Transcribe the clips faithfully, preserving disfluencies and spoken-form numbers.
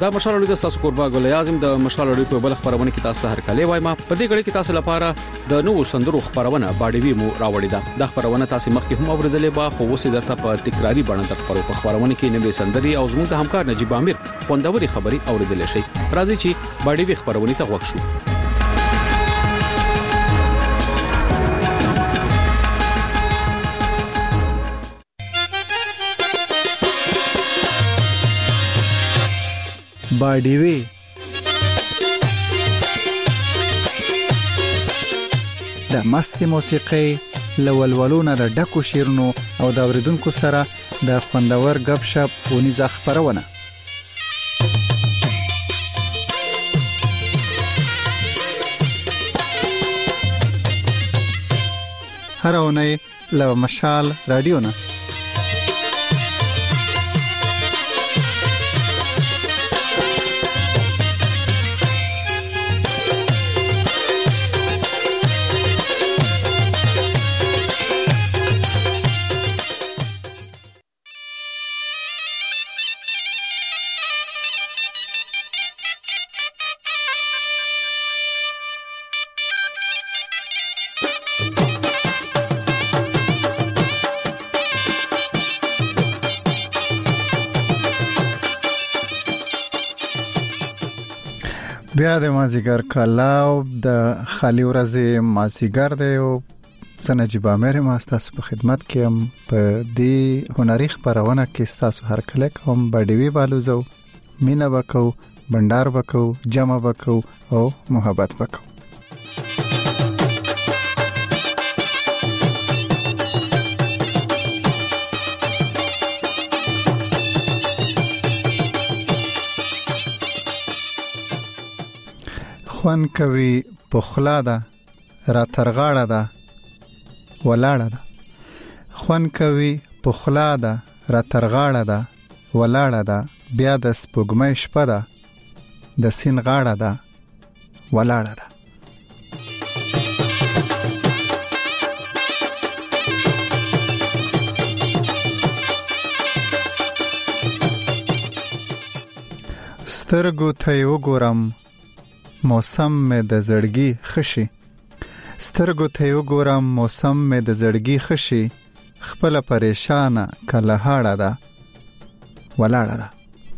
دا مشال اړیکه تاسو قربا ګل اعظم د مشال اړیکه په بل خبرونه کې تاسو ته هر کله وایم په دې غړي کې تاسو لپاره د نوو سندرو خبرونه باډي وی مو راوړی دا د خبرونه تاسو مخکې هم اوریدلې با خو اوس درته په تکراری باندې د خبرو په خبرونه کې نوې سندري او زموږ د همکار نجيب امیر خوندوري خبري اوریدلې شي راځي چې باډي وی خبرونه ته وښو باډي وی د مستي موسیقي لولولونه د ډکو شیرونو او د اوریدونکو سره د خوندور غب شپ ونیزه خبرونه هر اونۍ له مشال رادیو نه بیا د مازیګر کلاو د خالی ورځې مازیګر دی او د نجيب امیر ماستاس په خدمت کې هم په دې هنري خبرونه کې تاسو هر کله کوم باډي وی بالوزو مینا وکاو بندر وکاو جمع وکاو او محبت وکاو خوان کوي پخلا ده را ترغاړه ده ولاړه ده خوان کوي پخلا ده را ترغاړه ده ولاړه ده بیا د سپوږمۍ شپه ده د سین غاړه ده ولاړه ده سترګو ته وګورم موسم مې د زړګي خشي سترګو ته وګورم موسم مې د زړګي خشي خپل پریشانه کله هاړه ده ولاړه ده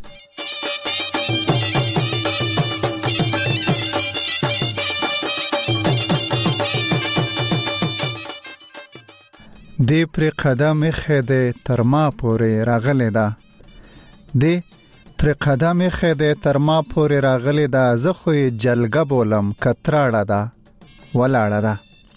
دې پر قدم خېده تر ما پورې راغله ده دې پر قدم خېده تر ما پورې راغلی دا زه خو جلګه بولم کتراړه ده ولاړه ده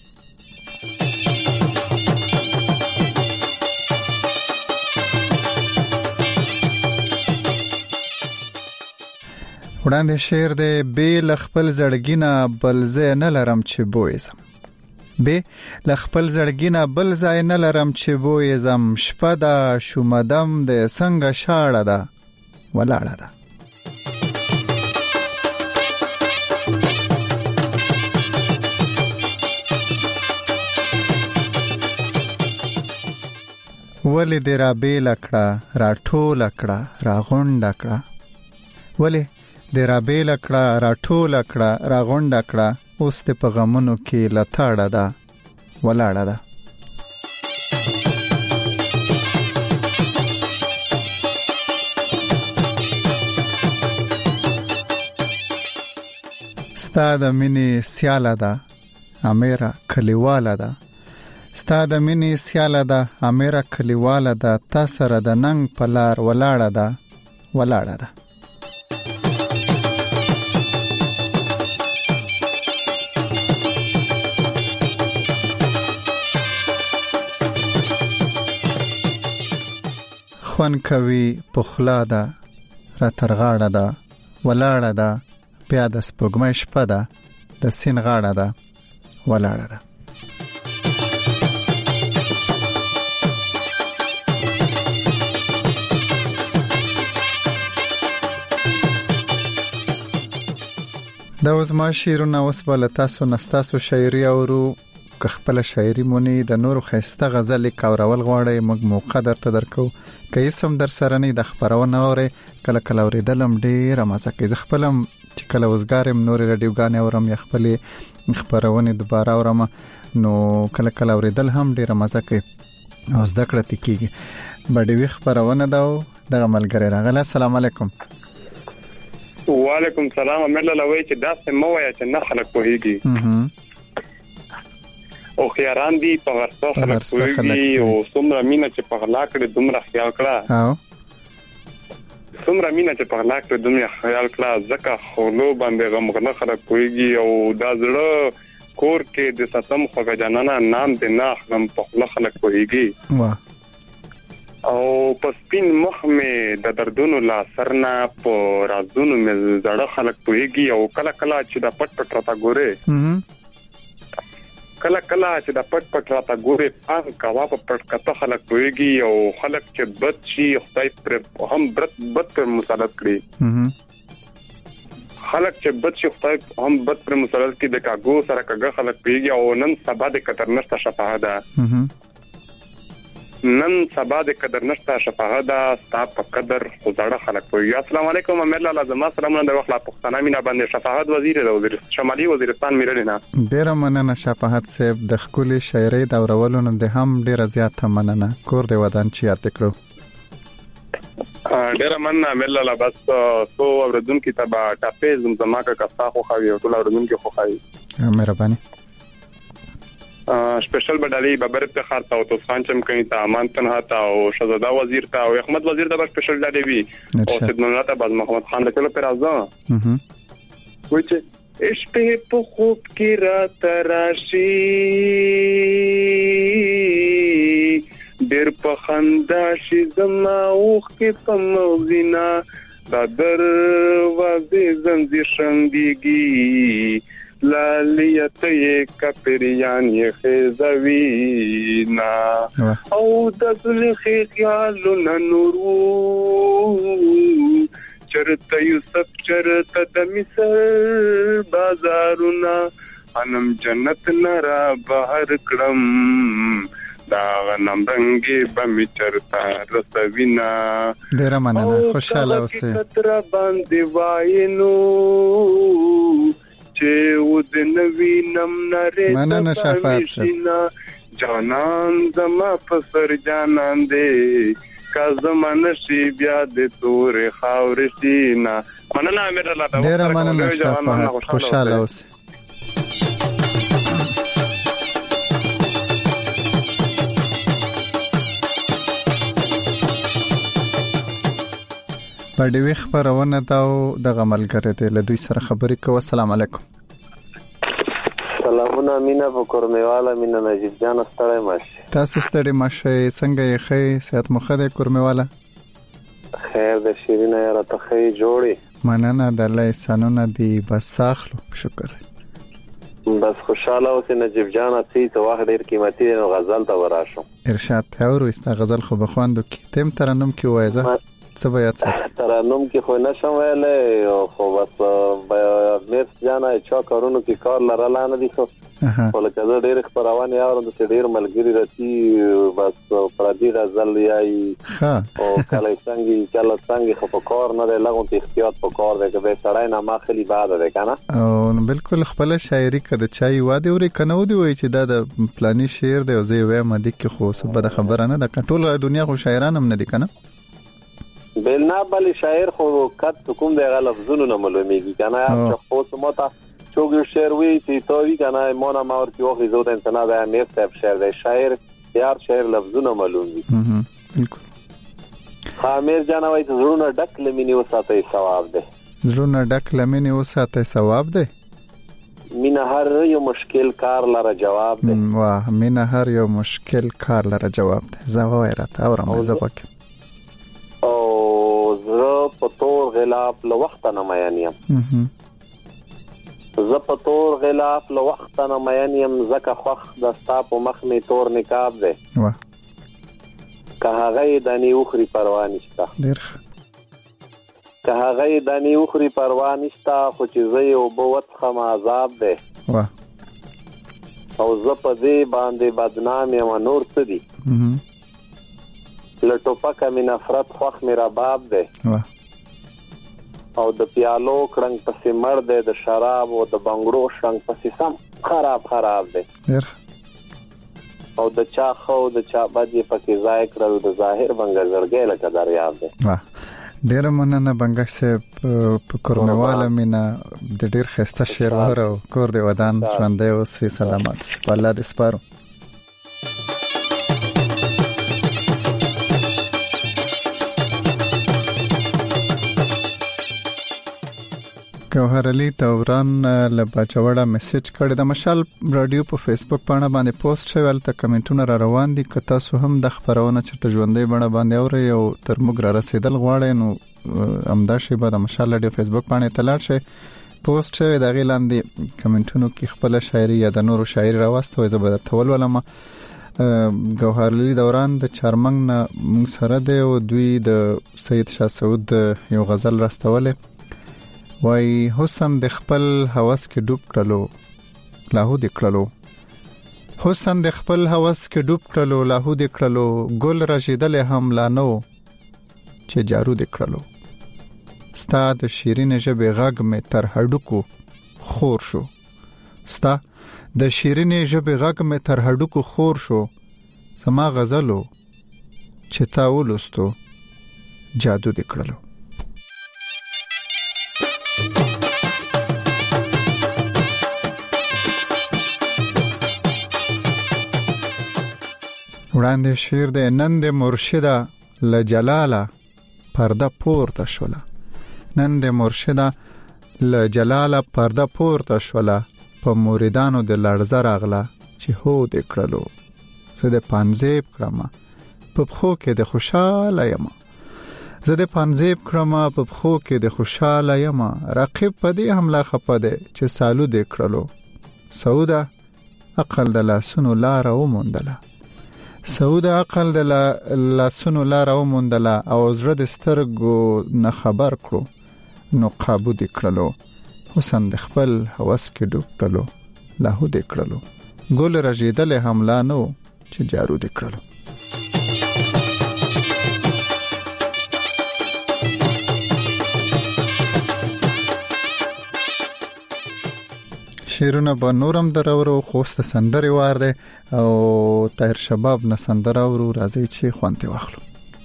وړاندې شعر دی بې له خپل زړګي نه بل ځای نه لرم چې بویزم بې له خپل زړګي نه بل ځای نه لرم چې بویزم شپه ده شومدم د څنګه شاړه ده ولاړه ده ولې دې را بیله کړه را ټوله کړه را غونډه کړه ولې دې را بیله کړه را ټوله کړه را غونډه کړه اوس دې په غمونو کې لتاړه ده ولاړه ده ستا د مینې سیاله ده امیره کلیواله ده ستا د مینې سیاله ده امیره کلیواله ده تا سره د ننګ په لار ولاړه ده ولاړه ده خوان کوي پخلا ده را ترغاړه ده ولاړه ده بیا د سپوږمۍ شپه ده د سین غاړه ده ولاړه ده دا اوس ما شیرونه اوس بله تاسو نستاسو شاعري اورو که خپل شاعري مونږ د نورو خسته غزل کاورول غواړي موږ موقع درته درکو که یې سم در سره نه د خبرونه اوري کله کله اوریدلم ډیر مزه کوي زه خپلم چې کله وزګارم نور رادیوګانې اورم یا خپل خبرونه دوباره اورم نو کله کله اوریدل هم ډیر مزه کوي او زده کړه تکیږي بډې خبرونه دا دغه ملګری راغله السلام علیکم وعلیکم السلام امر لوي چې دا سمو یا چې نه خلک کوهيږي او خياران دي په ورڅو خلک کوهيږي او څومره مینا چې په غلا کړې دومره خیال کړه او څومره مینا چې په غلا کړې دومره خیال کړه ځکه خلو باندې غمغنه خلک کوهيږي او دا زړه کور کې د ستم خوګه جنانا نام دې نه خلم په خلا خلک کوهيږي واه او په سپین مخ مې د دردونو لا سرنا په رازونو مې زړه خلک پويږي او کله کله چې د پټ پټ راته ګوره کله کله چې د پټ پټ راته ګوره پام کوا په پټ کته خلک پويږي او خلک چې بد شي خدای پر هم برت بد پر مسلط کړي خلک چې بد شي خدای هم بد پر مسلط کړي د کاغو سره کاغه خلک پويږي او نن سبا د قدر نشته شفاعت ده نن سبا د قدر نشته شفاعت ده ستا په قدر خدای خلک وي السلام علیکم امر الله لازم سلام نه د وخت لا پښتنه مینا باندې شفاعت وزیر د وزیر شمالي وزیرستان میرلینا ډیر مننه شفاعت صاحب د خولي شاعري د اورولونو د هم ډیر زیات مننه کور دی ودان چې یاد کړو ډیر مننه امر الله بس سو اوردون کی تبا ټاپې زمزما کا کستا خو خوي ټول اوردون کی خو خوي مهرباني سپیشل بدالي ببر افتخار تا او توسخان چم کوي تا امان تنها تا او شهزاده وزیر تا او احمد وزیر دا سپیشل ډالي وی او سیدنولا تا باز محمد خان له کلو پر ازا وای چې عشق په خوب کې را تراشي ډېر په خندا شي زما اوخ کې په موزینا دا دروازې زنځیر شنګيږي لالیته کپریان یې خزوینا او د زلخ خیالونه نورو چرته یوسف چرته د مصر بازارونه انم جنت نرا بهر کړم دا غنم رنگي بمي چرتا رسوینا ډیر مننه خوشاله اوسئ تر باندې وایینو چې ود نوی نم نره مننه شفاعت جانان زما پسر جانان دې کا زمانه شي بیا د تور خاور شینا مننه امر الله تعالی ډیر مننه شفاعت خوشاله اوسئ باندې وی خبرونه دا د غملګره ته له دوی سره خبرې کوو السلام علیکم سلامونه مینا په کورمیواله مینا نجیب جان ستړی ماشه تاسو ستړی ماشه څنګه یې خې صحت مخه ده کورمیواله خیر د شیرینه یاره ته خې جوړي مننه د الله سنونه دی بس اخلو شکر بس خوشاله اوسې نجیب جان اتی ته واخ ډیر قیمتي غزل ته وراشم ارشاد ته ورو است غزل خو بخواندو کې تم ترنم کې وایزه څه بیا څه ترنم کې خو نشم ویلې خو بس مېس جانا چا کارونو کې کار لرلانه دي خو ولکه زه ډېر خبرونه یاورم د ډېر ملګری رتی بس پردي غزل یای ها او کله څنګه کله څنګه خو په کار نه لګون ته احتیاط په کار دی که به سړی نه ماخلي بعد ده کنه او بالکل خپل شاعري کده چای واده وري کنه ودی وای چې دا د پلاني شعر دی او زه وایم د کې خو څه بده خبره نه ده ټول دنیا خو شاعران هم نه دي کنه بلنا بل شاعر خو کټ کوم دی لفظونو نه معلومیږي کنه چې خو سمته چوغ شعر وی چې تو وی کنه مونږه ما ورته وخت زو د انسان د امیر صاحب شعر دی شاعر یار شعر لفظونه معلومي بالکل خامیر جانوي ته زړونه ډک لمینی وساتای ثواب دی زړونه ډک لمینی وساتای ثواب دی مینا هر یو مشکل کار لره جواب دی واه مینا هر یو مشکل کار لره جواب دی زوایرات اورم زبک او زه په تور غلاف له وخت نه مېنیم زه په تور غلاف له وخت نه مېنیم زکه خوخ د ستا په مخ می تور نقاب دی واه که هغه دانی اوخري پروا نشته ډیر که هغه دانی اوخري پروا نشته خو چې زه یو بوت خم عذاب دی واه او زه په دې باندې بدنام یم نور څه دي له ټوپکه مې نفرت خوښ مې رباب دی او د پیالو کړنګ پسې مړ دی د شراب او د بنګړو شرنګ پسې سم خراب خراب دی او د چا خو د چا بد یې پکې ځای کړل د ظاهر بنګ زړګی لکه دریاب دی ډېر مننه بنګش صاحب په کورنواله مینا د ډېر خسته شعر وره کور دی ودان ژوندۍ اوسې سلامات په الله دې سپارو جوهر علي توران له بچوړه میسج کړی د مشال رادیو په فیسبوک باندې باندې پوسټ شوی ته کمنټونه را روان دي که تاسو هم د خبرونه چرته ژوندۍ باندې باندې اورئ او تر موږ را رسیدل غواړئ نو امدا شی به د مشال رادیو فیسبوک باندې تلاړ شئ پوسټ شوی د غیلاندې کمنټونو کې خپل شاعري یا د نورو شاعري راوستوي زبر تول ولما جوهر علي دوران د چارمنګ نه موږ سره دی او دوی د سید شاه سعود یو غزل راستوله وای حسن د خپل هوس کې ډوب کړلو لاهو د کړلو حسن د خپل هوس کې ډوب کړلو لاهو د کړلو ګل راشدل هم لا نو چې جارو د کړلو ستا د شیرین ژبې غږ مې تر هډوکو خور شو ستا د شیرین ژبې غږ مې تر هډوکو خور شو سما غزلو چې تا ولستو جادو د کړلو وړاندې شعر د نند مرشده لجلاله پرده پورته شوله نند مرشده لجلاله پرده پورته شوله په موریدانو د لړزه راغله چې هو د کړلو زه د پانزیب کړم په خو کې د خوشاله یم زه د پانزیب کړم په خو کې د خوشاله یم رقیب په دې حمله خپه ده چې سالو د کړلو سعوده عقل د لاسونو لار او مندله سعود عقل د لاسونو لار او مندله او زړه د سترګو نه خبر کړو نو قابو د کړلو حسن د خپل هوس کې ډوب کړلو لاهو د کړلو ګل رژیدل حمله نو چې جارو د کړلو شیرونه به نورم درورو خوسته سندري وار دي او طاهر شباب نه سندره ورو راځي چې خوانته واخلو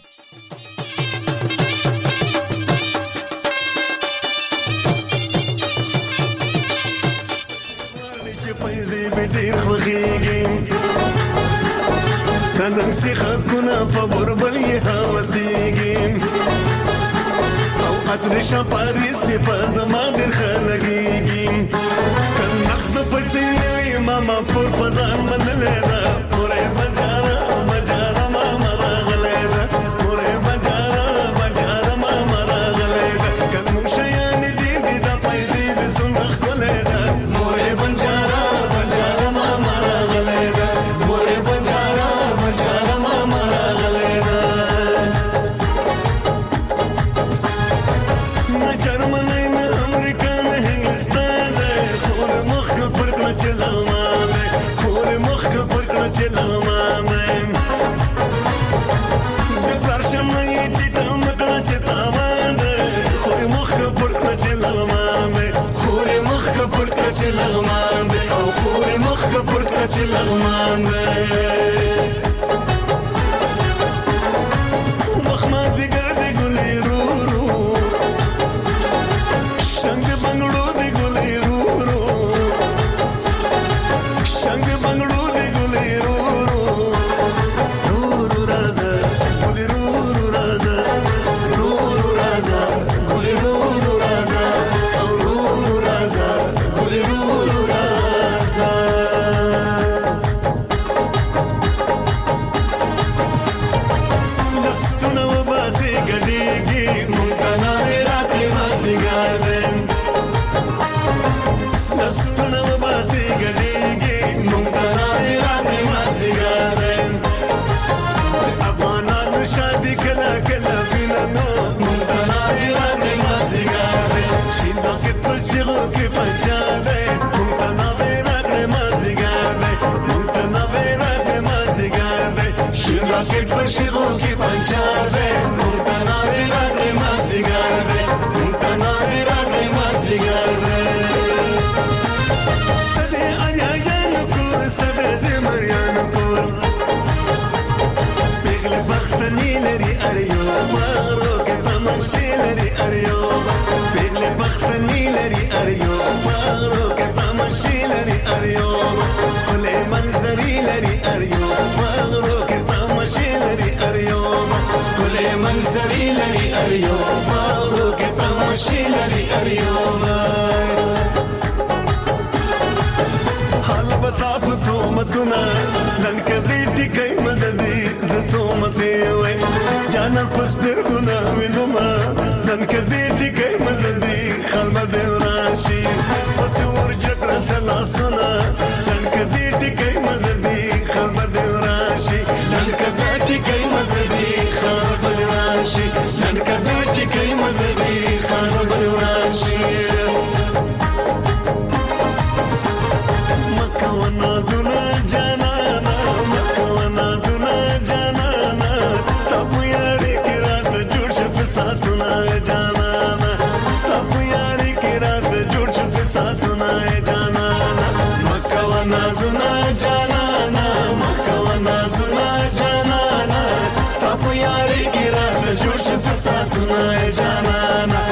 نن سیخه کنا په بربلې هوسېږم او قدر شپاري صفات ما در خلګېږم پسینوی ماما پر پزان منلې دا پورې بجارا بجارا ماما راغلې دا پورې بجارا بجارا ماما راغلې دا کوم شیان دې دې دا پیسې به څنګه خولې دا پورې بجارا بجارا ماما راغلې دا پورې بجارا بجارا ماما راغلې دا نه جرمني نه امریکا نه هندستان چلامانه خور مخ پر کړه چلامانه د پرشم یې ټټم کړه چتامانه خور مخ پر کړه چلامانه خور مخ پر کړه چلامانه او خور مخ پر کړه چلامانه لري اریو مغرو کې تماشې لري اریو کله منظرې لري اریو مغرو کې تماشې لري اریو حال بتا پتو متنا نن کدي ټکې مددي زتو مته وې جانا پستر ګنا وینما نن کدي ټکې مددي خلم دې راشي پس ورجت سلاسنا نن کدي ټکې مددي خلم دې راشي نن کدي ټکې مددي خلم دې راشي نن کدي ټکې مددي خلم دې راشي مکونا دنا جانانا مکونا دنا جانانا تب یاری کی رات جوړ شپ ساتنا جانانا تب یاری کی رات جوړ شپ ساتنا جانانا مکونا زنا جانانا مکونا زنا جانانا تب یاری کی رات جوړ شپ ساتنا جانانا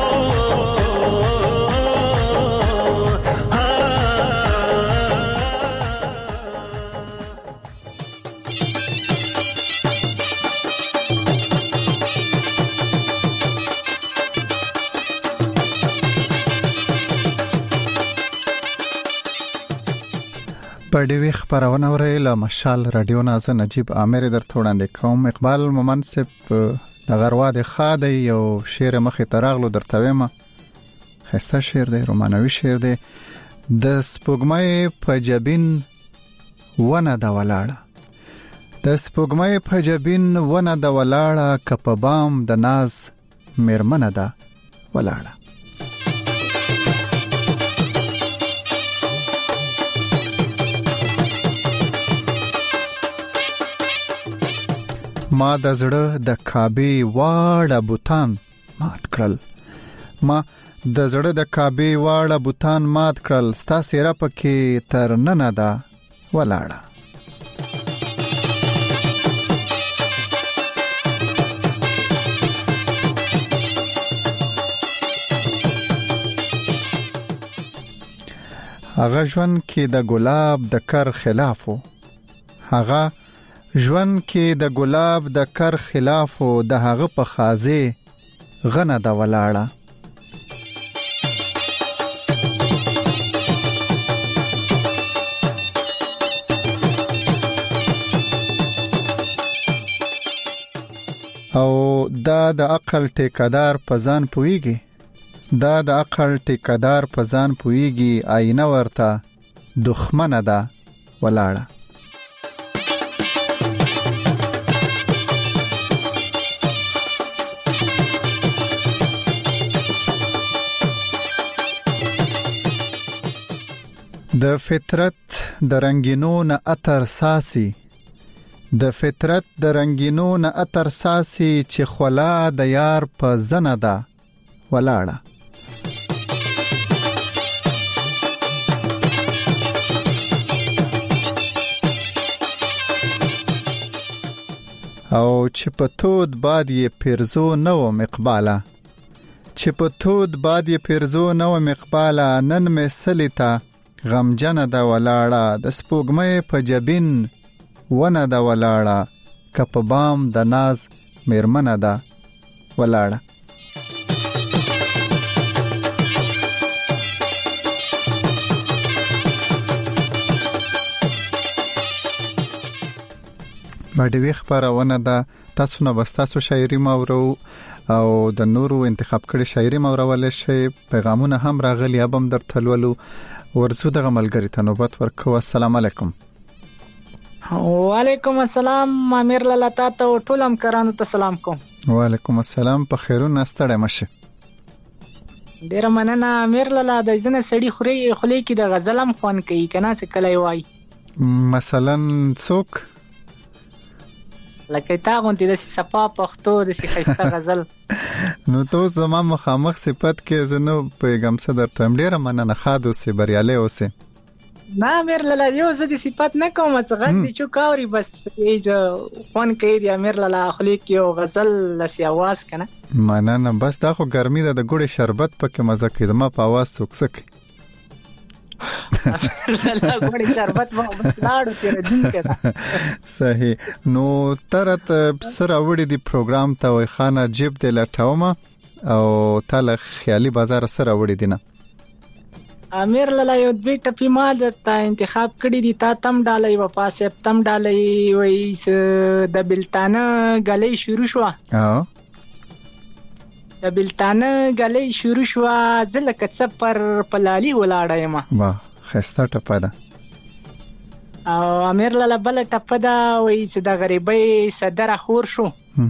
په ډیوی خبرونه ورېله مشال رادیو ناز نجیب عامر در توړاندې کوم. اقبال مومن صاحب د غروا د خاده یو شعر مخې تراغلو درته ویمه خسته شعر دی رومانوي شعر دی. د سپوږمۍ په جبین ونه د ولاړه د سپوږمۍ په جبین ونه د ولاړه کپ بام د ناز میرمنه ده ولاړه. ما د زړه د کعبه واړه بوتان مات کړل ما د زړه د کعبه واړه بوتان مات کړل ستا سیره پکې تر نن ده ولاړه. هغه ژوند کې د ګلاب د کر خلافو هغه ژوند کې د ګلاب د کر خلاف او د هغه په خازه غنه د ولاړه. او دا د عقل ټیکدار په ځان پويږي دا د عقل ټیکدار په ځان پويږي آینه ورته دښمنه ده ولاړه. د فطرت د رنگینو نه اتر ساسي د فطرت د رنگینو نه اتر ساسي چې خلا د یار په زنه ده ولاړه. او چې په تود باد یې پیرزو نو مقباله چې په تود باد یې پیرزو نو مقباله نن مې سلیتا غم جنه دا ولاړه. د سپوږمۍ په جبین ونه دا ولاړه کپ بام د ناز میرمنه دا ولاړه. باندې خبرونه ده تاسو نه بستاسو شاعري مورو او د نورو انتخاب کړي شاعري مورول شي پیغامونه هم راغلي ابم در تلولو ورسو دغه ملګری ته نوبت ورکو. السلام علیکم. وعلیکم السلام امیر لاله تاسو ټول هم کرانو ته سلام کوم. وعلیکم السلام په خیرونه ستړی مشه. ډیر مننه امیر لاله د ځنه سړی خوري خولي کې د غزلم خوان کوي کنه څه کله وای مثلا څوک لکه تا غونډې د صفا پښتو د خسته غزل نو تو زما مخامخ صفت کې زنو پیغام څه درته ډیره مننه خادو سي بریاله اوسه. نه امیر لاله یو زه د صفات نه کوم څه غږ دي چې کاوري بس ایز خوان کوي د امیر لاله خولي کې او غزل لسی आवाज کنه مننه بس دا خو ګرمي ده د ګوړې شربت پکې مزه کوي زما په आवाज سوکسک لاله غوړي شربت مو لاړو تیر دین کړه. صحیح. نو ترت سره وړي دی پروګرام ته وای خانه جیب د لټاومه او تل خیالي بازار سره وړي دینه. امیر لاله یو دوی ټپی مال ته انتخاب کړی دی، تا تم ډالۍ و پاسه تم ډالۍ وای د بلتانه غلې شروع شو. اه د بلتانه غلې شروع شو، زله کڅ پر پلالي ولاړه یم. واه خسته ټپه ده. او امیر لاله بل ټپه ده وای چې د غریبۍ صدر خور شو.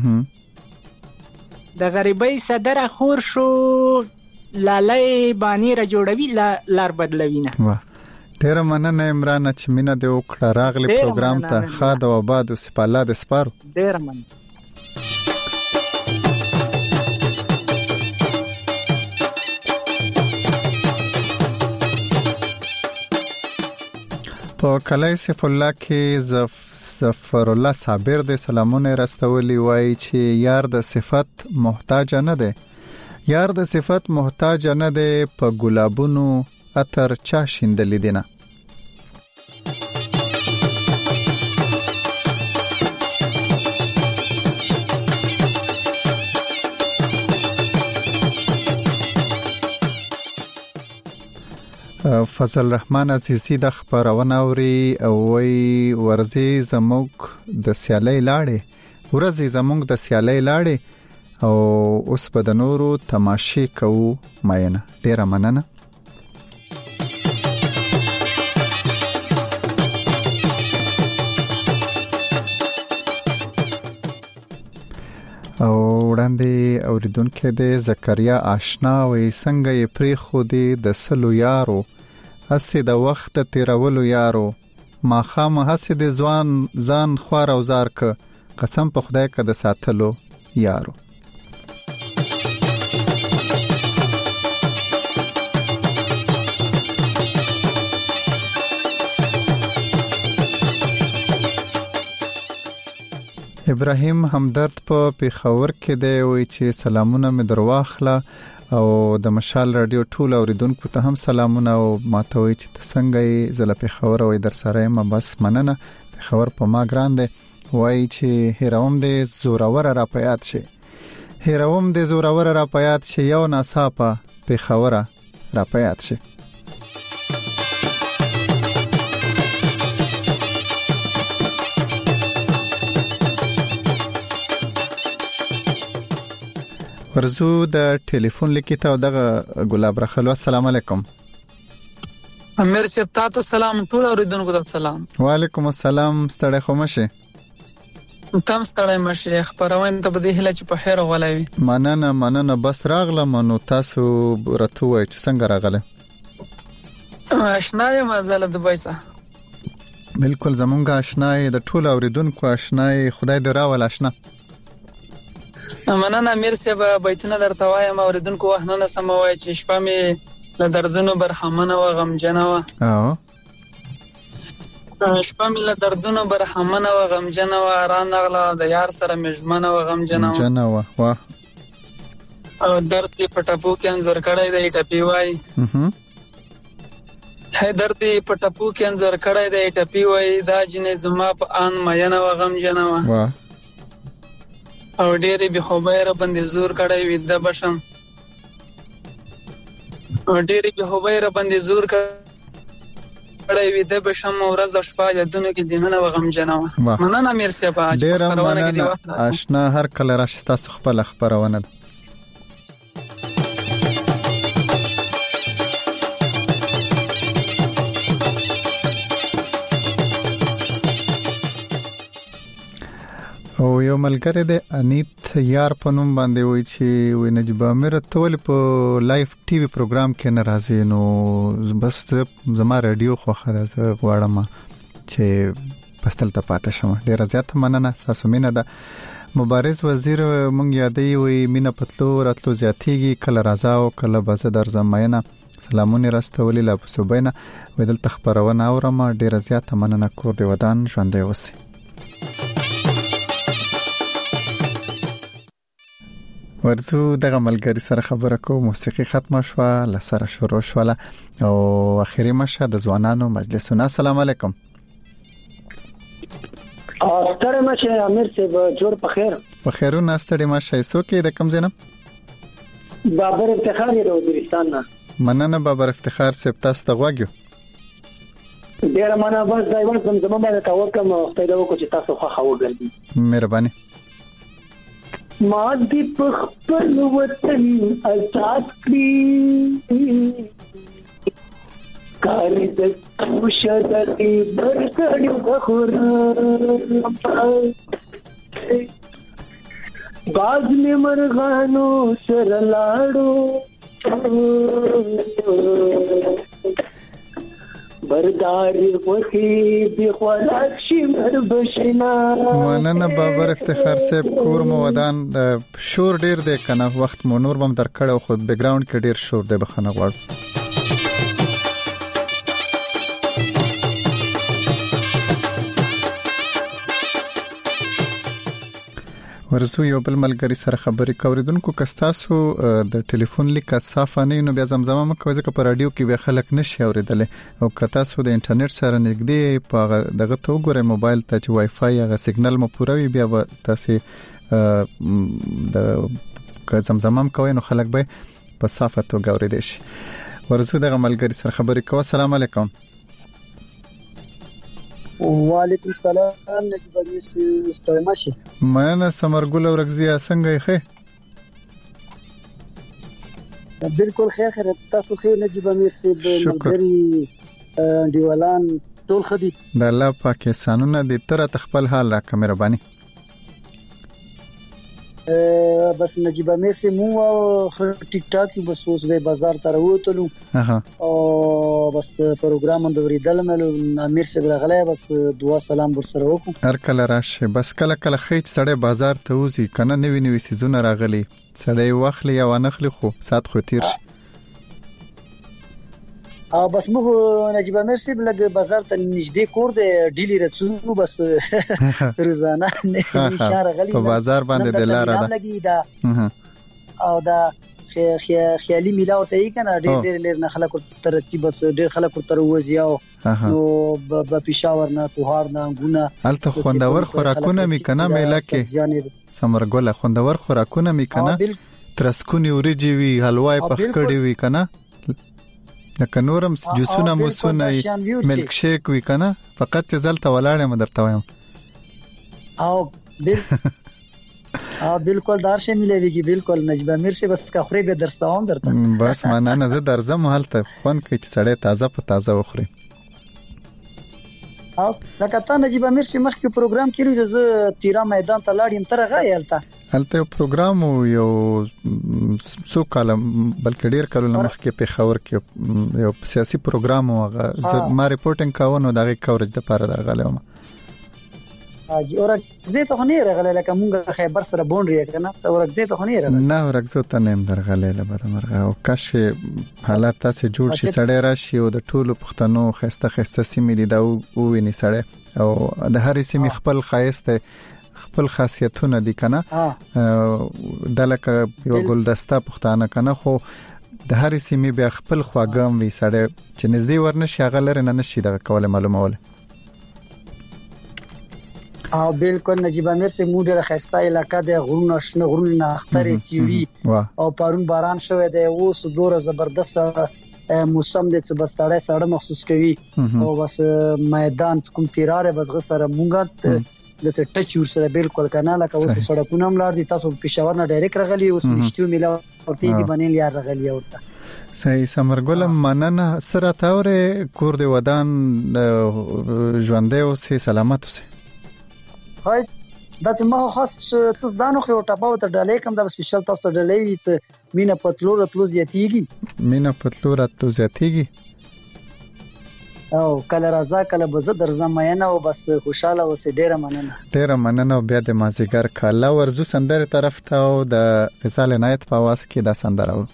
د غریبۍ صدر خور شو، لاله بانی را جوړوي لار بدلوي نه. واه ډیر مننه عمران چې مینه د وکړه راغلی پروګرام ته. خاد او آباد او سپاله د سپارو. ډیر مننه. په کلای سیف الله کې زف ظفر الله صابر د سلامونه راستولي وای چې یار د صفت محتاج نه دی، یار د صفت محتاج نه دی، په ګلابونو عطر چا شیندل دینه. فضل رحمان عزیزی د خبرونه اوري او وی ورزي زموږ د سیالي لاړې ورزي زموږ د سیالي لاړې او اوس په د نورو تماشې کوو ماینه. ډیره مننه. او وړاندې اوریدونکو د زکریا آشنا وې څنګه یې پری خو دې د سلو یارو هسې د وخت تیرولو یارو، ما خام هسې د ځوان ځان خوار او زار ک قسم په خدای ک د ساتلو یارو. ابراهیم همدرد په پیښور کې دی وی چې سلامونه مې درواخله او د مشال رادیو ټول اوریدونکو ته هم سلامونه او ماته وی چې څنګه یې زله پیښور وی در سره ما بس مننه. پیښور په ما ګران دی وای چې هیروم دې زورور را پیات شي، هیروم دې زورور را پیات شي، یو ناصافه پیښور را پیات شي. ورزو د ټلیفون لیکیته او دغه ګلاب رخلو. السلام علیکم. امیر صاحب تاسو سلام، ټول اوریدونکو ته سلام. وعلیکم السلام. ستړی خو مشه؟ تم ستړی مشه. خبرونه ته بده هله چې په خیر غولوي. مننه مننه. بس راغلم نو تاسو راتو وای چې څنګه راغله؟ آشنای مازال د بایسه. بالکل زمونږ آشنای د ټول اوریدونکو آشنای، خدای دې راول آشنا. مننه امیر صاحب. بیتونه درته وایم اوریدونکو وهنه نه سموي چې شپه می له دردونو برخمنه و غمجنه و. اه شپه می له دردونو برخمنه و غمجنه و، را نغله د یار سره مجمنه و غمجنه و جنه و. واه او درد په ټپو کې انزور کړی دی ټپی وای. اها هي درد په ټپو کې انزور کړی دی ټپی وای، دا جنې زما په ان مینه و غمجنه و. واه او ډېرې به خوبه را باندې زور کړی وي د بشم، او ډېرې به خوبه را باندې زور کړی وي د بشم، ورځ شپه یادونه کې دینه و غمجنه و. مننه امیر صاحب. ډېر مننه آشنا. هر کله راشي تاسو خپل خبرونه. او یو ملګری د انیت یار په نوم باندې وای چې وای نجيب امیر ټول په لایف ټي وي پروګرام کې ناراضي، نو بس زما رادیو خو خره زه غواړم چې پستل ته پاتې شم. ډیر زیات مننه. تاسو مینه ده. مبارز وزیر مونږ یادې وای مینه پتلو راتلو زیاتیږي، کله راځه او کله بس در زماینه. سلامونه راستولې لا پسوبینه ودل تخبرونه اورم. ډیر زیات مننه. کور دی ودان ژوندې اوسئ. ورزو دغه ملګری سره خبره کوم موسیقي ختمه شو لسره شروع شوله او اخیری مشه د ځوانانو مجلسونه. السلام علیکم. ستړی مشه امیر صاحب جوړ په خیر. په خیرونه ستړی مشه سو کې د کم زینم بابر افتخار دی وزیرستان نه. مننه بابر افتخار صاحب تاسو ته غواګو. ډیر مننه بس دایو زمزمه باندې توکم خدای دا وکړي چې تاسو خو خو ګرځي. مهرباني. ما دی په خپل وطن آزاد کړی کار د خوشالۍ برکړو بخور باز می مرغانو سر لاړو بردار وخی دی خلاص شمر بشنا. مننه بابر افتخار صاحب کور مو ودان شور ډیر دی کنه وخت مو نور بم درکړو خو بیک گراوند کې ډیر شور دی بخنه غواړم. ورسو یو بل ملګری سره خبرې کوریدونکو کستاسو د ټلیفون لیک صافه نه نو بیا زمزمه مکو ځکه په رادیو کې به خلک نشي اوریدل او کتاسو د انټرنیټ سره نږدې په دغه تو ګوره موبایل ته چې وای فای هغه سیګنل مو پوروي بیا تاسو د زمزمه کوي نو خلک به په صافه تو ګوریدل شي. ورسو دغه ملګری سره خبرې کوه. السلام علیکم. وعلیکم السلام نجیب امیر ستړی مشه. مننه سمرګل ورغزیا څنګه یې؟ بالکل خیر خیر تاسو خیر نجیب امیر صاحب ملګری دیوالان ټول خدي د الله پاکستانونه د تر تخپل حال را کمرباني. بس نجیب امیر صاحب مو ټیک ټاک بس اوس د بازار ته وروتلو او بس پروګرام اندوریدل مې امیر صاحب راغلی بس دعا سلام ورسره وکړو. هر کله راشه بس کله کله خېچ سړی بازار ته وځي کنه نوی نوی سيزونه راغلي سړی واخلي یا ونخلي خو سات خو تیر شي. او بس موږ نجیب امیر صاحب لګ بازار ته نږدې کور دی ډیلی راتلو بس روزانه نه اشاره غلي په بازار باندې د لار ده او دا خیالي میلاو ته یې کنه ډېر ډېر لیر نه خلک ترتیب بس ډېر خلک تر وځي او نو په پېښور نه توهار نه غونه الته خوندور خوراکونه می کنه میله کې سمرګل خوندور خوراکونه می کنه ترسکونی وريجي وی حلوای پخ کړي وی کنه لکه نورم جوسونه موسونه ملک شیک وی کنه فقط چې زلته ولاړې مدرته وایم او بل ا بالکل دارشه مليږي بالکل نجیب امیر شه بس کا خوري به درستاوم درته بس معنا نه زه درځم حالته فون کې چې سړی تازه په تازه وخوري. او لکه تا نجیب امیر شه مخکې پروګرام کړی زه تیرا میدان ته لاړم تر غایلته هلته پروګرام یو څو کال بلکې ډیر کلونه مخکې په خبر کې یو سیاسي پروګرام وغه ما ریپورټینګ کاوه نو دغه کورج د پاره درغلم اجي اورګزه ته نه راغله لکه مونږ خیبر سره بونډري کنه اورګزه ته نه راغله نه اورګزه ته نه درغله لبه مرغه او کښ حالات تاسو جوړ شي سړی راشي او د ټولو پښتنو خسته خسته سیمې دي دا او ویني سړی او د هرې سیمې خپل خاصه خپل خاصیتونه دي کنه دلته یو ګلدسته پښتانه کنه خو د هرې سیمې بیا خپل خواګم وي سړی چې نږدې ورنشي غلر نه نشي د کوله معلومه او بالکل نجیب امیر سے موډ راخسته علاقہ د غرونو شنه غرونو اخترې چوي او پرون باران شوه دی اوس دوره زبردست موسم د څه بس سړی سړی محسوس کوي او بس میدان کوم تیراره بس غسر مونږه د ټچ ور سره بالکل کنه لکه اوس سړکونه ملار دي تاسو پېښور نه ډایرکټ راغلي اوس نشټو میلا ورته دی باندې یار راغلی ورته صحیح سمرګل مننه سره تاوره کور دی ودان ژوندې او سي سلامت اوسه. هاي دا چې ما خاص تاسو دانو خو ټاپاو ته ډالې کوم دا سپیشل تاسو ډالې وي ته مینا پتلو راتلو زیاتیږي مینا پتلو راتلو زیاتیږي او کله راځه کله بزه درځم مینه او بس خوشاله اوسې ډیره مننه ډیره مننه او بیا د مازیګر کاله ورزو سندره طرف ته او د غزال عنایت په आवाज کې دا سندره و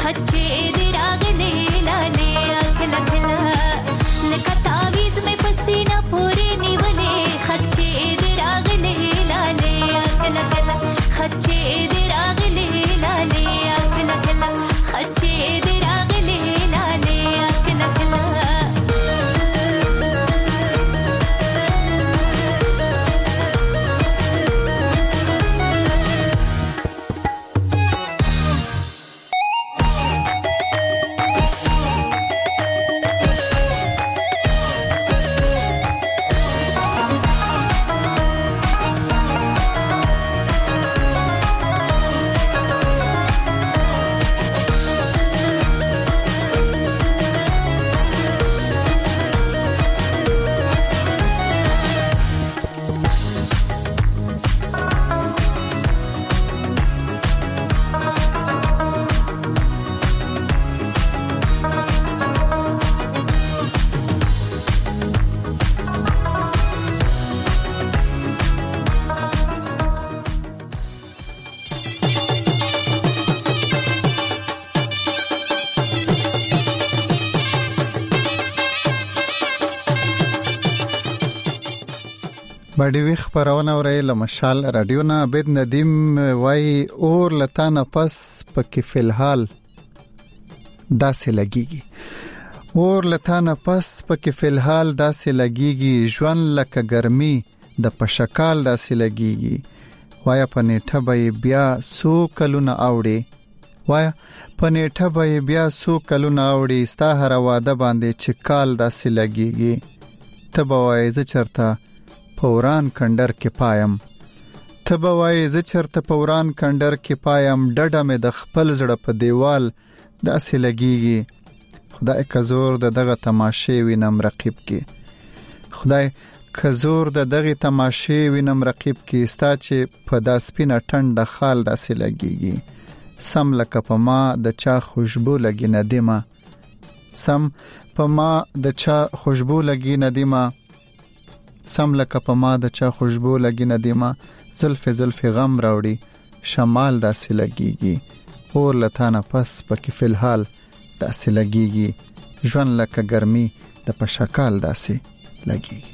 خچې دې راغلې لاله اخلا خلا لکه تعویذ مې پسینه پورې نیولې خچې دې راغلې لاله اخلا خلا خچې دې راغلې لاله اخلا خلا خچې دې راغلې لاله اخلا خلا باډي وی خبرونه اوري لمشال رادیو نه عبد ندیم وای اور لتانه پس پکې فلحال داسې لګيږي اور لتانه پس پکې فلحال داسې لګيږي ژوند لکه ګرمي د پشکال داسې لګيږي وای په نیټه به بیا سو کلونه اوړي وای په نیټه به بیا سو کلونه اوړي ستا هر واده باندې چې کال داسې لګيږي ته وای ز چرته پوران کندر کې پایم ته به وای ز چرته پوران کندر کې پایم ډډه مې د خپل زړه په دیوال داسې لګيږي خدای کزور د دغه تماشې وینم رقیب کې خدای کزور د دغه تماشې وینم رقیب کې ستا چې په داس پینه ټنډه خال داسې لګيږي سم لکه په ما د چا خوشبو لګي ندیمه سم په ما د چا خوشبو لګي ندیمه سم لکه په ما د چا خوشبو لګي ندیمه زلف زلف غم راوړي شمال داسې لګيږي اور لتانه پس پکې فلحال داسې لګيږي ژوند لکه ګرمي د پشکال داسې لګيږي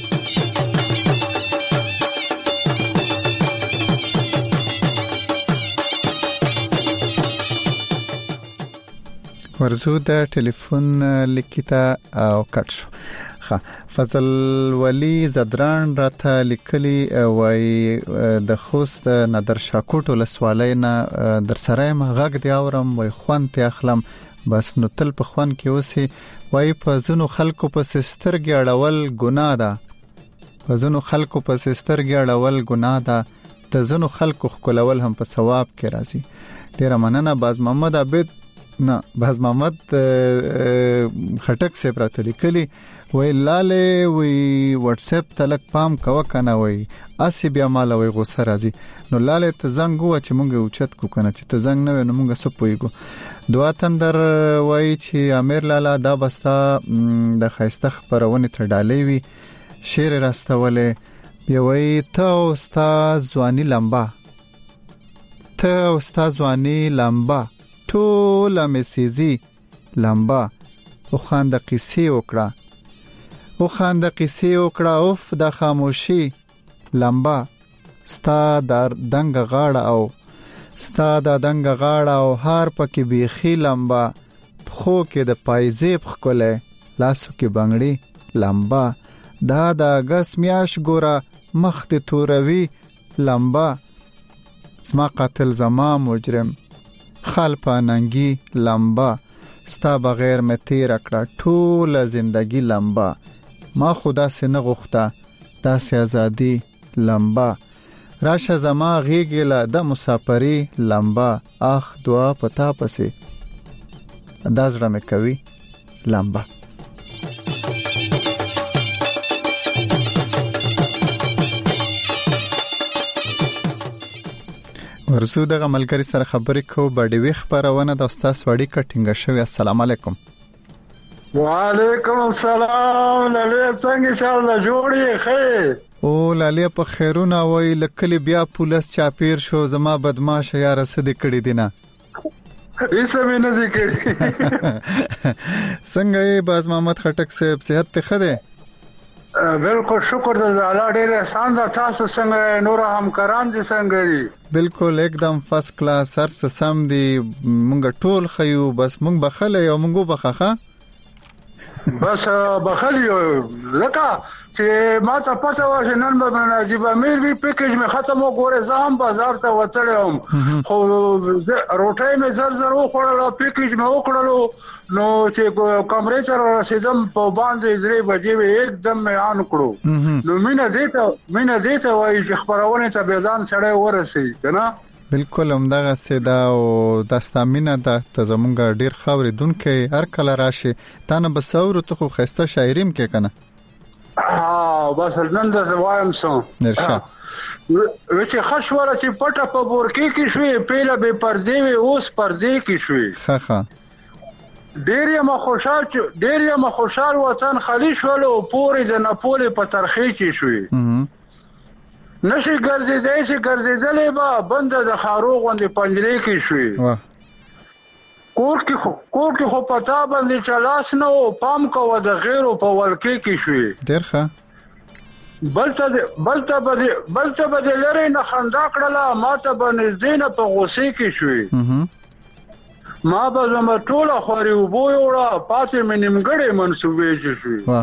ورزو د ټلیفون لیکتا او کټ شو فضل ولی زدران راته لیکلی وای د خوست نادر شاکوټ ولسوالۍ نه در سره مغږ دی اورم وای خوان ته اخلم بس نو تل په خوان کې اوسې وای په زونو خلکو په سسترګې اړول ګناه ده په زونو خلکو په سسترګې اړول ګناه ده د زونو خلکو خلول هم په ثواب کې راځي ډیر مننه باز محمد عبد نه باز محمد خټک سے پراته لیکلی وای لاله وی واتس اپ تلک پام کوا کنه وای اسی بیا مال وای غوسه راځي نو لاله ته زنګ و چې مونږ اوچت کو کنه چې ته زنګ نه نو مونږ سپويګو دوا تندر وای چې امیر لالا دا بستا د خایسته خبرونه تر ډالې وی شعر راستولې بیا وای ته استاد ځواني لمبا ته استاد ځواني لمبا ټول مسیزي لمبا او خان د قصې وکړه او خان د قصې وکړه اوف د خاموشي لمبا ستا د دنګ غاړه او ستا د دنګ غاړه او هار پکې بیخي لمبا خو کې د پایزیب خکله لاسو کې بنگړي لمبا دا د اگست میاش ګوره مخ د توروي لمبا زما قاتل زما مجرم خال پاننګي لمبا ستا بغیر مې تیر کړه ټول زندگی لمبا ما خدا سے نه غوښته دا سي ازادي لمبا راشه زما غیګله د مسافری لمبا اخ دعا پتا پسې دا زړه مې کوي لمبا ورسو دغه ملګری سره خبرې کو باډي وی خبرونه د استاد وړي کټینګ شوی. السلام علیکم. وعلیکم السلام. لاله څنګه انشاءالله جوړی خیر او لاله په خیرونه وای لکلی بیا پولیس چاپیر شو زما بدمعاش یا رسد کړي دینه هیڅ مې نه ذکر څنګه باز محمد خټک صاحب صحت ته خده بالکل شکر د الله ډېر احسان ده تاسو څنګه نور همکاران دي څنګه دي بالکل एकदम فرست کلاس سر سم دي مونږ ټول خيو بس مونږ بخله یو مونږ بخخه بس بخلیو لکه چې ما ته پته و چې نن به نجیب امیر وی پیکیج مې ختم وګوره زام بازار ته وڅړم خو روټۍ مې زر زر وخوړل پیکیج مې وکړلو نو چې کمرې سره رسیدم په باندې درې بجې وې एकदम مې آن کړو نو مینه دې ته مینه دې ته وایي چې خبرونه ته بیزان سړی ورسي کنه بالکل همدغه سیدا او داستامینه د تزمونګ ډیر خوري دونکو هر کله راشي تا نه بسور ته خو خسته شاعریم کې کنه ها بس نن د وایم سو نرشه وچه خشوره چې پټه په بورکی کې شوې پیله به پردې وي اوس پردې کې شوې ها ها ډیر یم خوشحال ډیر یم خوشحال وطن خالی شول او پورې د نپولې په ترخی کې شوې نشي ګرځېدای چې ګرځېدلې با بند د خارو غوندې پنجرې کې شوې کور کې کور کې خو پتا باندې چلاس نو پام کوو د غیرو په ولکې کې شوې ډېر ښه بلته بلته بده بلته بده لري نه خندا کړله ماته باندې زینه په غوسې کې شوې ما به زما ټوله خوري وبو وړه پاتې مې نیمګړې منسوبې شوې واه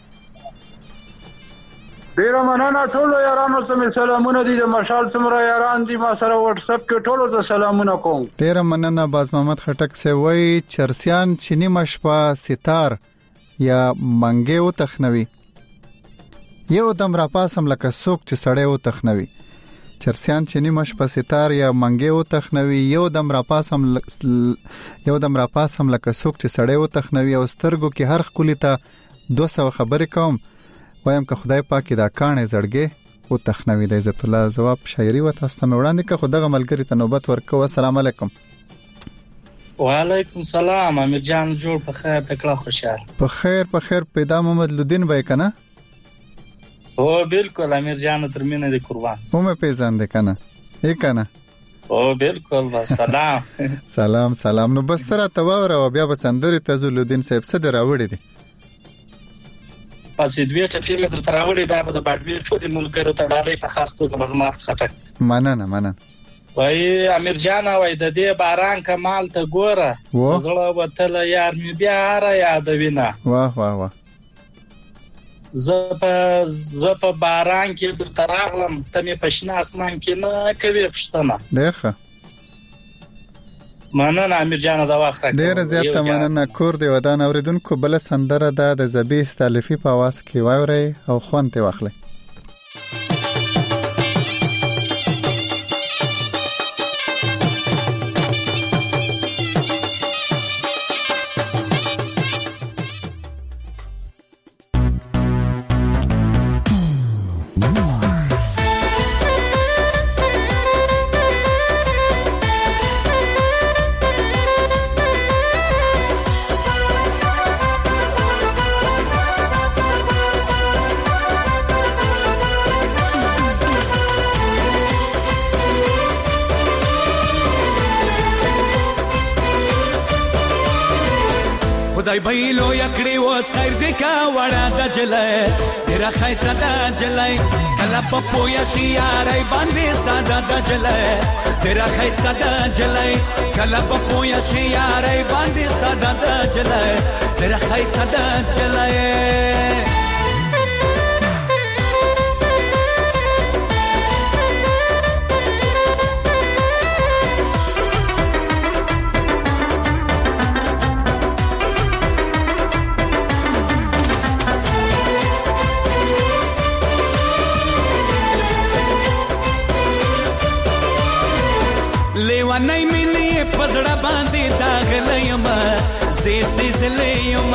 ډیر مننه ټول یارانو ته سلامونه دي د مشال څومره یاران دي ما سره واتس اپ کې ټول ته سلامونه کوم ډیر مننه باز محمد خټک سے وای چرسیان چینی مشپا ستار یا منګه او تخنوي یو دم را پاسم لکه سوک چې سړی او تخنوي چرسیان چینی مشپا ستار یا منګه او تخنوي یو دم را پاسم یو دم را پاسم لکه سوک چې سړی او تخنوي او سترګو کې هر خولي ته دو سو خبرې کوم وایم که خدای پاک دا کانې زړګې او تخنوي د عزت الله جواب شاعري و تاسو ته وړاندې که خدغه ملګری ته نوبت ورکو السلام علیکم وعلیکم سلام امیر جان جوړ په خیر تکړه خوشاله په خیر په خیر پیدا محمد لودین وای کنه او بالکل امیر جان تر مینه دي قربان او مې پیژاند کنه اې کنه او بالکل سلام سلام سلام نو بس سره تواور او بیا بسندري تزولودین صاحب څه دراوړي دي پس دوی ټپې مې درته راوړې دا به د باډوي ټولې ملګرو ته ډالۍ په خاص توګه مزمار خټک مننه مننه وای امیر جان وای د دې باران کمال ته ګوره زړه وتل یار مې بیا را یادوینه واه واه واه زه په زه په باران کې درته راغلم ته مې په شنه اسمان کې نه کوي پښتنه ډېر ښه مننه امیر جان دا واخره ډېر زیات مننه کور دی ودان اوریدونکو بل سندره ده د زبی استالفي په आवाज کې وایوري او خوانته واخلي خدای بیلو یکړي اوس خیر دې کا وړه د جلای ډېر خیسته د جلای کله په پویا شي یارای باندې ساده د جلای ډېر خیسته د جلای کله په پویا شي یارای باندې ساده د جلای ډېر خیسته د جلای لیوانای مینې پزړه باندې داغلیم زې زې زلیم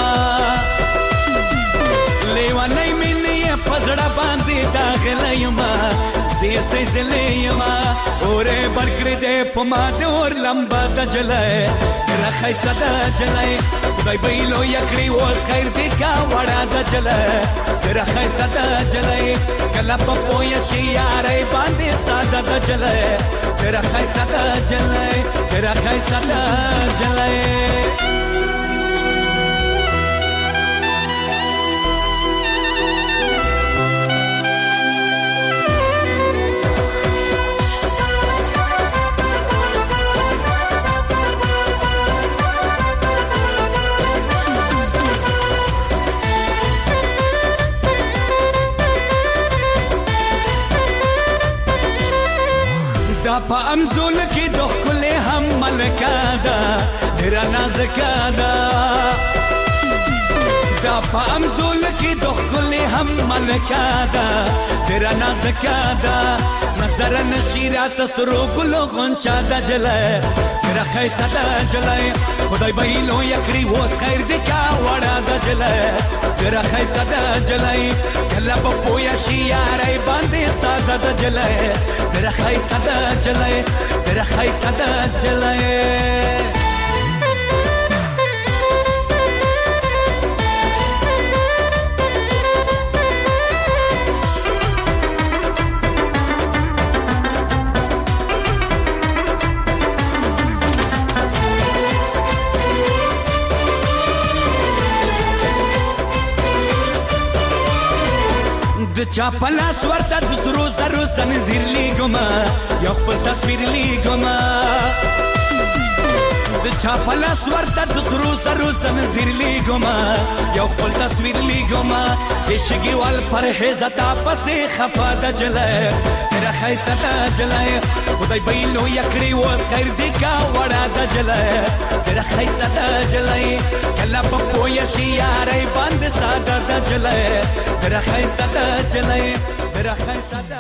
لیوانای مینې پزړه باندې داغلیم زې زې زلیم اورې برکړې دې پما دې اور لمبا د جلای راخایسته د جلای خدای بیلو یکړي اوس خیر دې کا وړه د جلای راخایسته د جلای کله په پویا شي یارې باندې ساده د جلای तेरा खैसा दा जले तेरा खैसा दा जले په امزول کې د خپل هم ملکا ده ډیر نازکا ده دا په امزول کې د خپل هم ملکا ده ډیر نازکا ده نظر نشیرات سرو ګلو غنچا ده جله ډیر خیسه ده جله خدای به لو یکړي وس خیر دې کا وړا ده جله ډیر خیسه ده جله کله په پویا شي یاري باندې ساده ده جله तेरा खैसा दा जले तेरा खैसा दा जले د چا پلاس ورته د زرو زرو زنځیر لیګما یو خپل تصویر لیګما د چا پلاس ورته د زرو زرو زنځیر لیګما یو خپل تصویر لیګما چې شګي ول پرهیز تا پسې خفا د جله تیرا خیسته د جله خدای به لو یکړي وس خیر دې کا وړا د جله تیرا خیسته د جله کله په پویا شي یاري باندې ساده د جله तेरा खैसा दा जले तेरा खैसा दा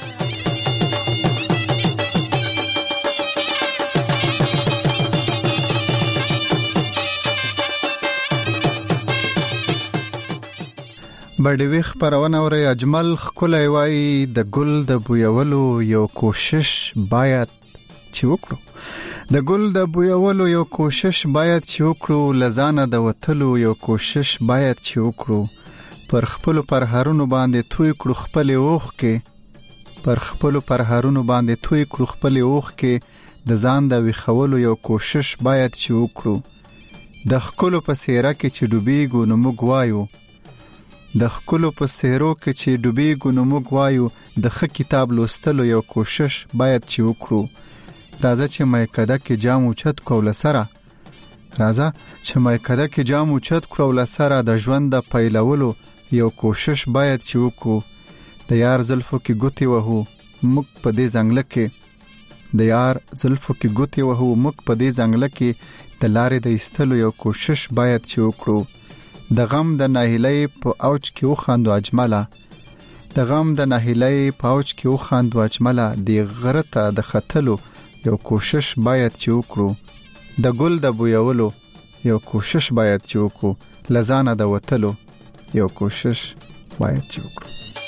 بډوي خبرونه اوري اجمل خلای وای د ګل د بویولو یو کوشش باید چې وکړو د ګل د بویولو یو کوشش باید چې وکړو لزانه د وتلو یو کوشش باید چې وکړو پر خپل پرهارونو باندې توي کړو خپل اوخ کې پر خپل پرهارونو باندې توي کړو خپل اوخ کې د ځان د ویخولو یو کوشش باید چې وکړو د خپل په سیره کې چې ډوبېګو نو موږ وایو د خپل په سیرو کې چې ډوبېګو نو موږ وایو د ښه کتاب لوستلو یو کوشش باید چې وکړو راځه چې مې کده کې جام اوچت کول سره راځه چې مې کده کې جام اوچت کول سره د ژوند د پیلولو یو کوشش باید چې وکړو د یار زلفو کې ګوتې وهو موږ په دې ځنګل کې د یار زلفو کې ګوتې وهو موږ په دې ځنګل کې د لارې د ایستلو یو کوشش باید چې وکړو د غم د ناهیلۍ په اوج کې وخاندو اجمله د غم د ناهیلۍ په اوج کې وخاندو اجمله د غره ته د ختلو یو کوشش باید چې وکړو د ګل د بویولو یو کوشش باید چې وکړو لزانه د وتلو یو کوشش باید چې وکړو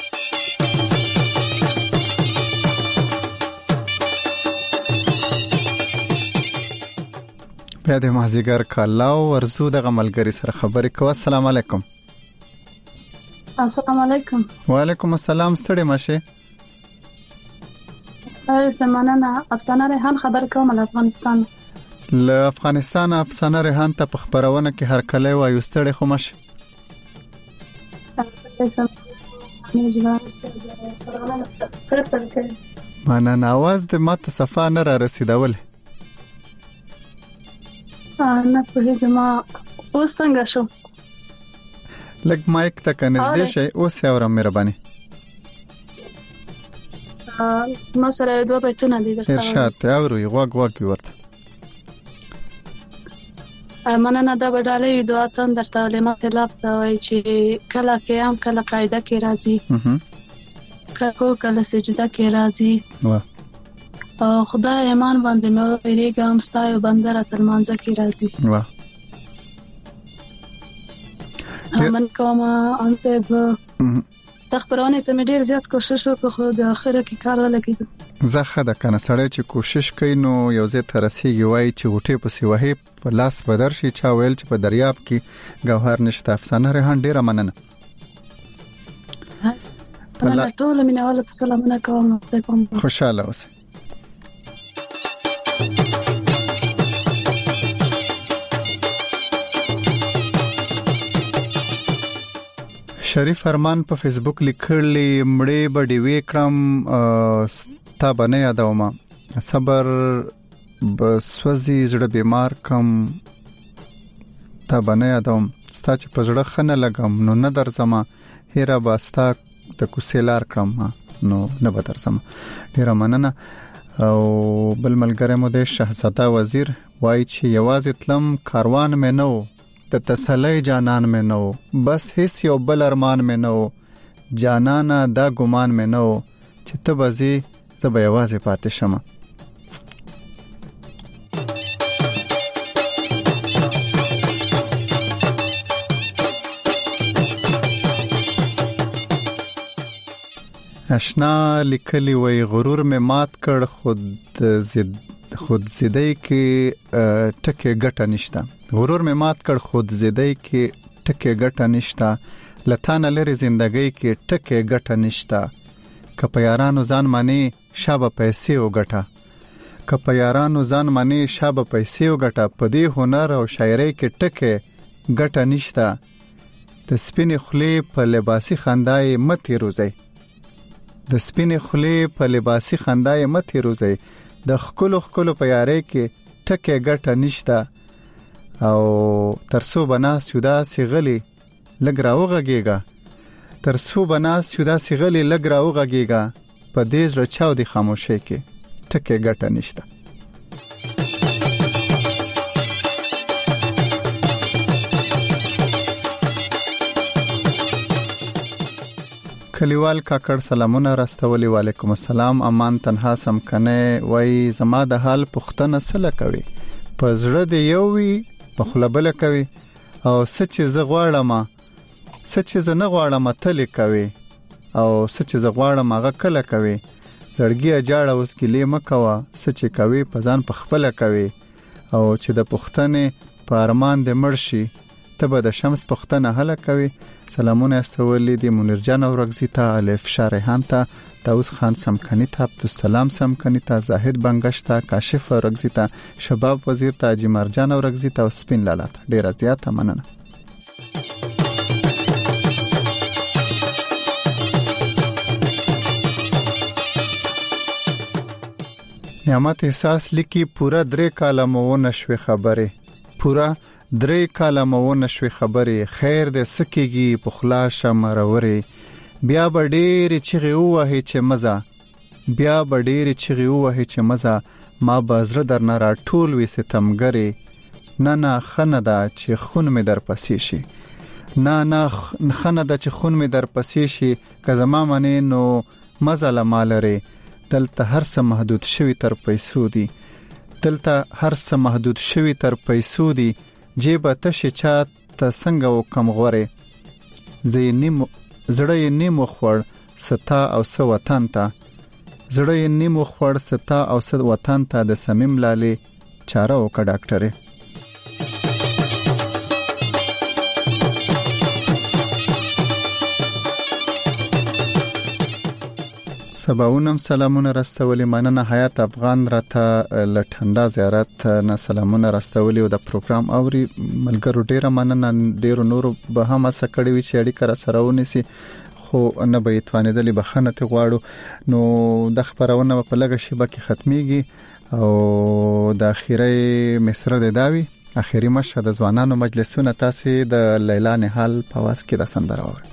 په دې مازیګر کالاو ورزو د غملګری سره خبرې کوه السلام علیکم السلام علیکم وعلیکم السلام ستړي ماشه اې سمانه افسانه ریحان خبر کوم له افغانستان له افغانستان افسانه ریحان ته په خبرونه کې هر کله وایو ستړي خو ماشه مانا ناواز د ماته صفا نه را رسیدول نه په دې ما اوس څنګه شو لګ مایک ته کنيزدې شي اوس اورم مهرباني ما سره دوه بیتونه دي درته ارشاد اوري غوږ غوږ ورته مننه دا وډالې دوه تن درته علما طلب ته وای چې کله قیام کله قاعده کې راځي کله کله سجده کې راځي او خدای ایمان باندې نو ریګام ستایو بندره تر مانځه کې راځي واه من کوم انت به تخبرونه ته مې ډیر زیات کوشش وکړ خو د اخره کې کار ولګید زه خدای کنه سړی چې کوشش کوي نو یو ځای ته رسیږي وای چې غټه په سی وهي په لاس بدر شي چا ویل چې په دریاب کې ګوهر نشته افسانه ریحان ډیره مننه په ټول مینه والو ته سلامونه کوم خوشاله اوسئ شریف ارمان په فیسبوک لیکلی مړې بډې وکړم ستا بنه یادوم صبر بسوځي زړه بیمار کم تا بنه یادوم ستا چې په زړه خنه لګم نو نه درځم هیره باستا د کوسلار کړم نو نه به درځم. ډیره مننه. او بل ملګری مو د شهزاده وزیر وای چې یوازې تلم کاروان مې نو د تسلی جانان مې نو بس هیڅ یو بل ارمان مې نو جانانا دا ګمان مې نو چې ته بزي زه به یوازې پاتې شم. اشنا لیکلی وای غرور مې مات کړ خود زد خود زیدای کې ټکه ګټه نشته. غرور مې مات کړ خود زیدای کې ټکه ګټه نشته. لتان لري زندګۍ کې ټکه ګټه نشته. کپ یارانو ځان مانی شابه پیسې او ګټه کپ یارانو ځان مانی شابه پیسې او ګټه په دې هنر او شاعرۍ کې ټکه ګټه نشته. د سپینې خولې په لباسي خندای متي روزي د سپینې خولې په لباسي خندای متي روزي د خکلو خکلو په یاري کې ټکه ګټه نشته. او ترسو بناس یودا سیغلی لګ راوغږیږي ترسو بناس یودا سیغلی لګ راوغږیږي په دې زړه چاو دی خاموشي کې ټکه ګټه نشته. کلیوال کاکړ سلامونه راستولي. وعلیکم السلام. امان تنها سم کنه وای زما د حال پختنه سره کوي په زړه دی یو وی په خلبل کوي او سچ ز غواړم سچ ز نه غواړم تل کوي او سچ ز غواړم هغه کله کوي زړګي اجاړه اوس کې لمکوا سچ کوي پزان په خپل کوي او چې د پختنه په ارمان د مرشي تبه د شمس پختنه هله کوي. سلامونه استولی دی منیر جان اورغزی تا الف شارحان تا داوس خان سمکنی تا عبدالسلام سمکنی تا زاهد بنگش تا کاشف اورغزی تا شباب وزیر تا جی مرجان اورغزی تا سپین لالا تا ډیر زیات مننه. نعمت احساس لیکي پورا درې کاله مو نشوي خبره پورا درې کاله مو نشوي خبره خیر د سکیږي په خلاصه مروري بیا بډېر چغي وه چې مزه بیا بډېر چغي وه چې مزه ما بازر در نه را ټول وې ستمګری نه نه خنه دا چې خون می در پسې شي نه نه خنه دا چې خون می در پسې شي که زما منی نو مزه لمالره دلته هر څه محدود شوی تر پیسو دي دلته هر څه محدود شوی تر پیسو دي جیب تشه چا ته څنګه وکم غوره زینیم زړه نیم خور ستا او سو وطن ته زړه نیم خور ستا او سو وطن ته د سمیم لالي چاره وک ډاکټره. سباونم سلامونه راستولي. مننه حیات افغان راته لټندا زیارت نه سلامونه راستولي او د پروګرام اوري ملګرو ډیره مننه. ډیرو نورو به هم سکړی وی چې اړیکه را سره ونیسي خو نه به توانیدلی بخنه ته غواړو نو د خبرونه په لګه شی بکی ختميږي او د اخیری مصر د داوی اخیری مشهد ځوانانو مجلسونه تاسو د لیلا نهال په واس کې د سندره اوري.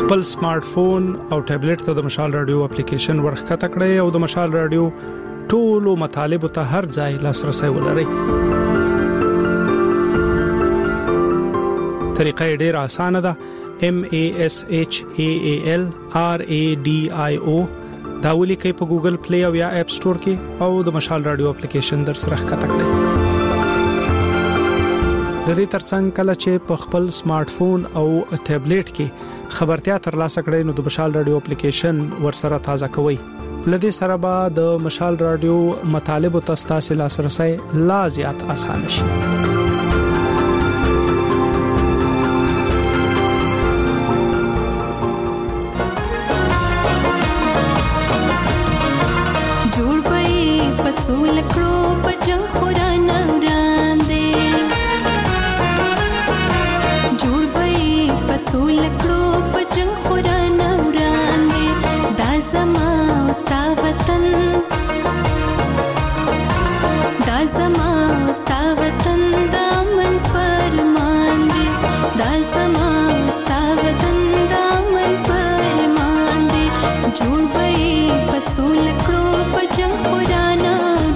خپل سمارټ فون او ټابلیټ ته د مشال رادیو اپلیکیشن ورخکته کړئ او د مشال رادیو ټولو مطالب ته هر ځای لاسرسي ولرئ. طریقه ډیره اسانه ده. M A S H A A L R A D I O دا ولیکئ په ګوګل پلی او یا اپ سٹور کې او د مشال رادیو اپلیکیشن در سره ښکته کړئ. د دې ترڅنګ کله چې په خپل سمارټ فون او ټابلیټ کې خبرتیا ترلاسه کړئ نو د مشال رادیو اپلیکیشن ورسره تازه کوئ. لدې سره به د مشال رادیو مطالب او تاسو لاسرسي لا زیات آسان شي. پسول کړو په جنگ خورانه وړاندې جوړ به پسول کړو په جنگ خورانه وړاندې دا زما ستا وطن دا زما ستا وطن دا من فرمان دی دا زما ستا وطن دا من فرمان دی جوړ به پسول کړو په جنگ خورانه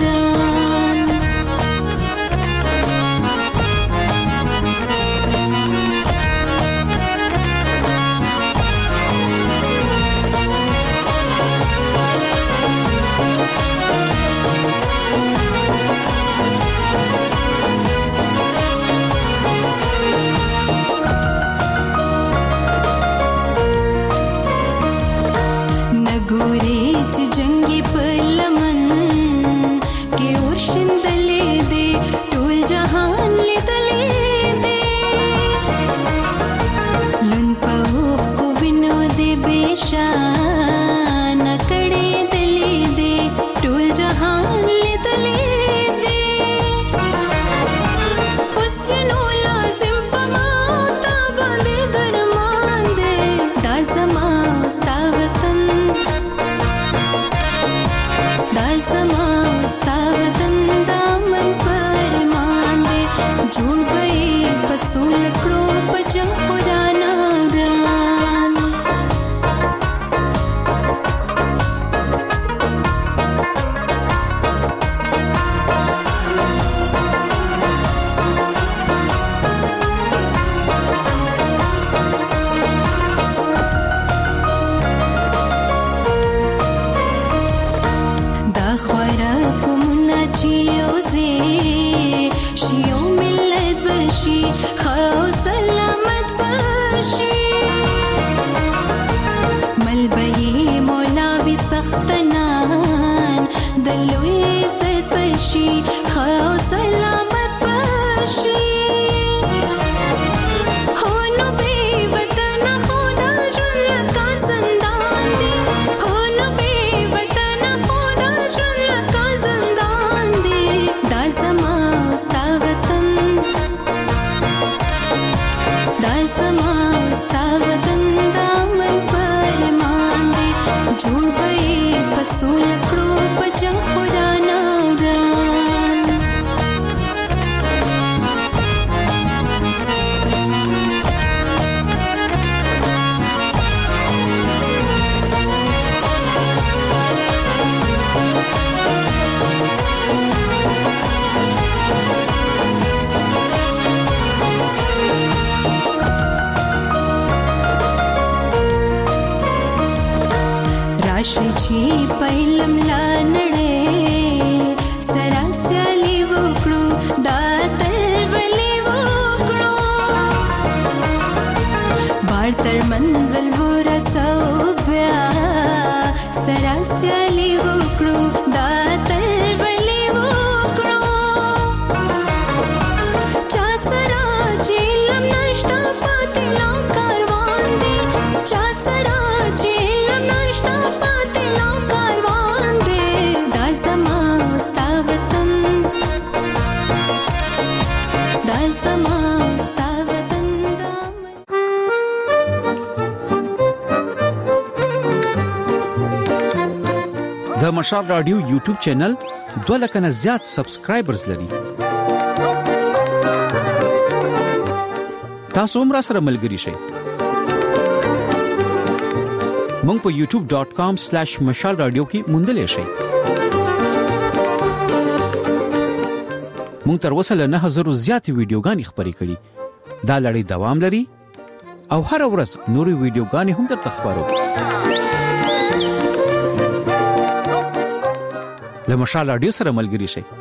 د مشال رادیو یوټیوب چینل دوه لک نه زیات سبسکرایبرز لري. تاسو هم را سره ملګري شئ. مونږ په یوټیوب ډاٹ کام سلیش مشال رادیو کې موندلی شئ. مونږ تر اوسه له نه هزارو زیاتې ویډیوګانې خپرې کړي. دا لړۍ دوام لري او هر ورځ نورې ویډیوګانې هم درته خپرو. له مشال رادیو سره ملګري شئ.